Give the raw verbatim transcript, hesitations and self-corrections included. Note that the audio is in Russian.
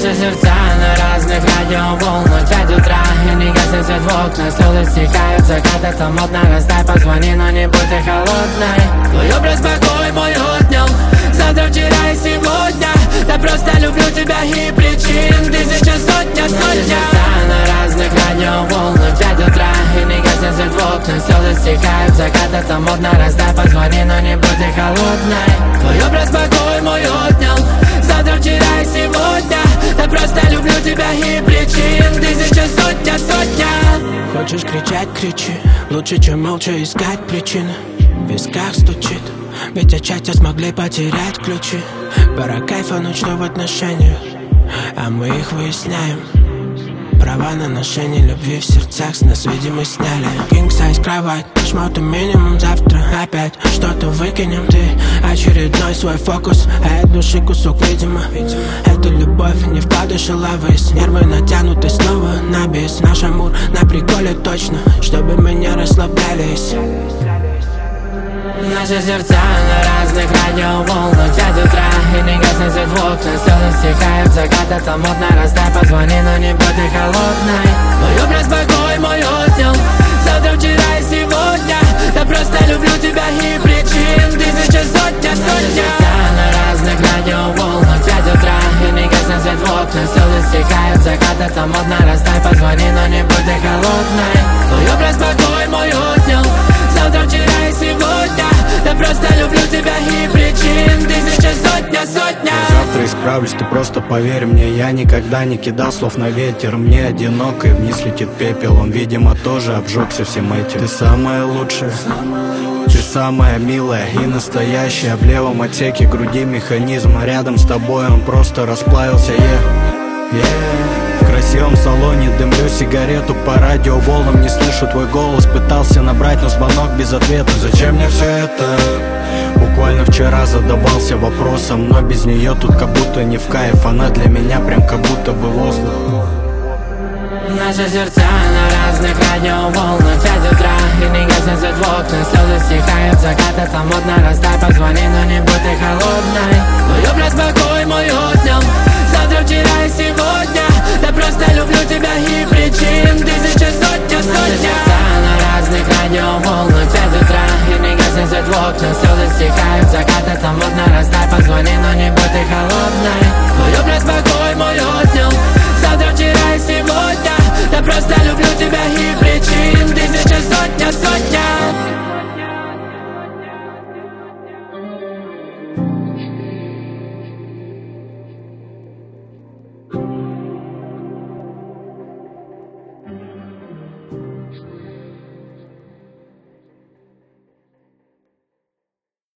Наши сердца на разных радиоволнах. Пять утра и не гаснет свет в окнах. Слезы стекают, закат, это модно. Раздай, позвони, но не будь ты холодной. Твой образ покой мой отнял. Завтра, вчера и сегодня. Да просто люблю тебя и причин тысяча, сотня, сотня. Наши сердца на разных радиоволнах. Пять утра и не гаснет свет в окнах. Слезы стекают, закат, это модно. Раздай, позвони, но не будь ты холодной. Твой образ покой мой отнял. Завтра, вчера и сегодня. Да просто люблю тебя и причин тысяча, сотня, сотня. Хочешь кричать, кричи. Лучше, чем молча искать причины. В висках стучит, ведь отчасти смогли потерять ключи. Пора кайфануть, что в отношениях, а мы их выясняем. Права на ношение любви в сердцах с нас, видимо, сняли. King size кровать, шмоты минимум. Завтра опять что-то выкинем. Ты очередной свой фокус, а от души кусок, видимо. Это любовь, не вкладыш и лавы. Нервы натянуты снова на бис. Наш амур на приколе точно, чтобы мы не расслаблялись. Наши сердца на разных радиоволнах. Пять утра и не гаснет свет в окнах. Слезы стекают, закат, это модно. Раздай, позвони, но не будь ты холодной. Твой образ покой мой отнял. Завтра, вчера и сегодня. Да просто люблю тебя и причин тысяча, сотня, сотня. Наши сердца на разных радиоволнах. Пять утра и не гаснет свет в окнах. Слезы стекают, закат, это модно. Раздай, позвони, но не будь ты холодной. Твой образ покой мой отнял. Завтра, вчера и сегодня. Да просто люблю тебя и причин тысяча, сотня, сотня. Завтра исправлюсь, ты просто поверь мне. Я никогда не кидал слов на ветер. Мне одиноко, и вниз летит пепел. Он, видимо, тоже обжегся всем этим. Ты самая лучшая, ты самая милая и настоящая. В левом отсеке груди механизм, а рядом с тобой он просто расплавился. yeah, yeah. В красивом салоне дымлю сигарету по радиоволнам. Не слышу твой голос, пытался набрать, но звонок без ответа. Зачем мне все это? Буквально вчера задавался вопросом, но без нее тут как будто не в кайф. Она для меня прям как будто бы воздух. Наши сердца на разных радиоволнах. Пять утра и не гаснет свет в окнах. Слезы стекают, закат, это модно. Раздай, позвони, но не будь ты холодной. Твой образ покой мой отнял. Завтра, вчера и сегодня. Да просто люблю тебя и причин тысяча, сотня, сотня. Наши сердца на разных радиоволнах. Пять утра и не гаснет свет в окнах. Слезы стекают, закат, это модно. Раздай, позвони, но не будь ты холодной. Твой образ покой мой отнял. Завтра, вчера и сегодня.